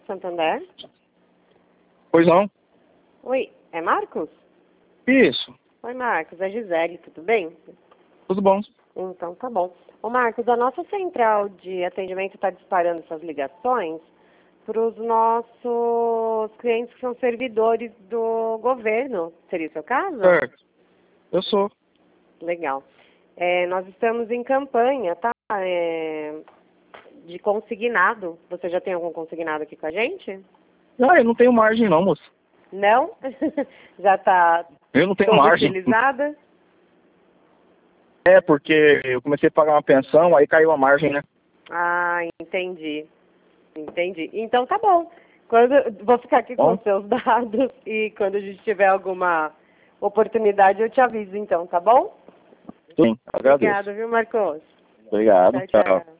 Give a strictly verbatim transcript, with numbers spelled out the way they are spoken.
Santander? Pois não? Oi, é Marcos? Isso. Oi, Marcos, é Gisele, tudo bem? Tudo bom. Então, tá bom. Ô, Marcos, a nossa central de atendimento está disparando essas ligações para os nossos clientes que são servidores do governo. Seria o seu caso? Certo. Eu sou. Legal. É, nós estamos em campanha, tá? É, de consignado. Você já tem algum consignado aqui com a gente? Ah, eu não tenho margem não, moço. Não? Já está Eu não tenho toda margem. utilizada? É, porque eu comecei a pagar uma pensão, aí caiu a margem, né? Ah, entendi. Entendi. Então tá bom. Quando, vou ficar aqui com Bom. os seus dados e quando a gente tiver alguma oportunidade eu te aviso então, tá bom? Sim, agradeço. Obrigada, viu, Marcos? Obrigado. Tchau, Tchau. tchau.